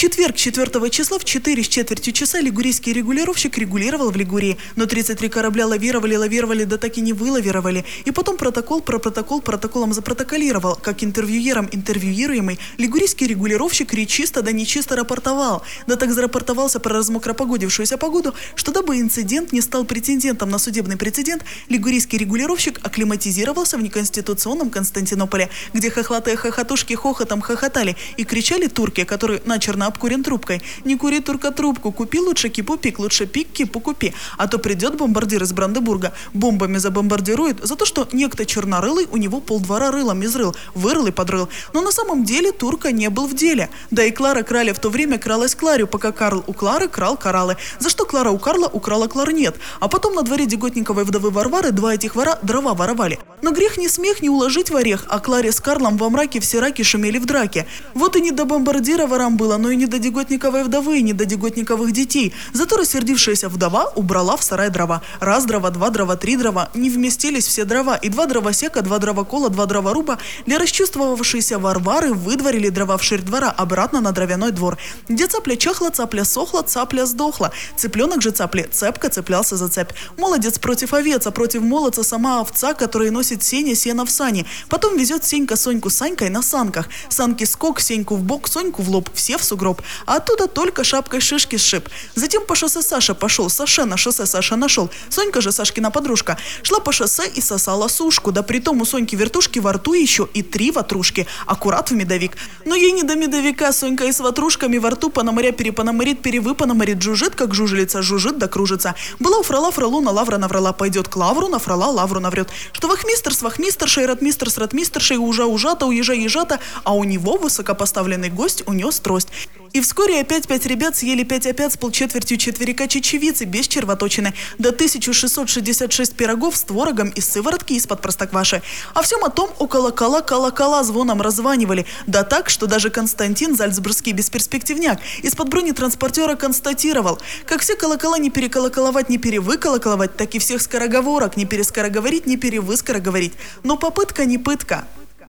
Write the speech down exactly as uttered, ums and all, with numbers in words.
четверг четвёртого числа в четыре с четвертью часа лигурийский регулировщик регулировал в Лигурии, но тридцать три корабля лавировали, лавировали, да так и не вылавировали. И потом протокол про протокол протоколом запротоколировал, как интервьюером интервьюируемый лигурийский регулировщик речисто да нечисто рапортовал. Да так зарапортовался про размокропогодившуюся погоду, что дабы инцидент не стал претендентом на судебный прецедент, лигурийский регулировщик акклиматизировался в неконституционном Константинополе, где хохлатые хохотушки хохотом хохотали и кричали турки, который начерно обкурен трубкой: «Не кури, турка, трубку, купи лучше кипу-пик, лучше пик кипу купи, а то придет бомбардир из Бранденбурга, бомбами забомбардирует за то, что некто чернорылый у него полдвора рылом изрыл, вырыл и подрыл». Но на самом деле турка не был в деле. Да и Клара Краля в то время кралась Кларю, пока Карл у Клары крал кораллы, за что Клара у Карла украла кларнет. А потом на дворе Деготниковой вдовы Варвары два этих вора дрова воровали. Но грех не смех не уложить в орех, а Кларе с Карлом во мраке все раки шумели в драке. Вот и не до бомбардира ворам было, но и не до Деготниковой вдовы, и не до Деготниковых детей. Зато рассердившаяся вдова убрала в сарай дрова. Раз дрова, два дрова, три дрова, не вместились все дрова, и два дровосека, два дровокола, два дроворуба для расчувствовавшейся Варвары выдворили дрова вширь двора обратно на дровяной двор, где цапля чахла, цапля сохла, цапля сдохла. Цыпленок же цапли цепко цеплялся за цепь. Молодец против овец, а против молодца сама овца, которая носит сеня, сено в сани. Потом везет Сенька Соньку с Санькой на санках. Санки скок, Сеньку в бок, Соньку в лоб, все в сугроб. А оттуда только шапкой шишки сшиб. Затем по шоссе Саша пошел, Саша на шоссе Саша нашел. Сонька же, Сашкина подружка, шла по шоссе и сосала сушку. Да притом у Соньки вертушки во рту еще и три ватрушки. Аккурат в медовик. Но ей не до медовика. Сонька и с ватрушками во рту пономаря перепономарит, перевыпономарит, жужжит, как жужелица, жужжит да кружится. Была у фрала фралу, на лавра наврала, пойдет к лавру, на фрала лавру наврет. Что вахмистр с вахмистершей, ратмистр с ратмистершей, ужа ужата, уезжа ежата, а у него высокопоставленный гость унес трость. И вскоре опять пять ребят съели пять опят с полчетвертью четверика чечевицы без червоточины, до тысяча шестьсот шестьдесят шесть пирогов с творогом из сыворотки из-под простокваши. А всем о том у колокола колокола звоном раззванивали, да так, что даже Константин Зальцбургский бесперспективняк из-под бронетранспортера констатировал: как все колокола не переколоколовать, не перевыколоколовать, так и всех скороговорок не перескороговорить, не перевыскороговорить. Но попытка не пытка.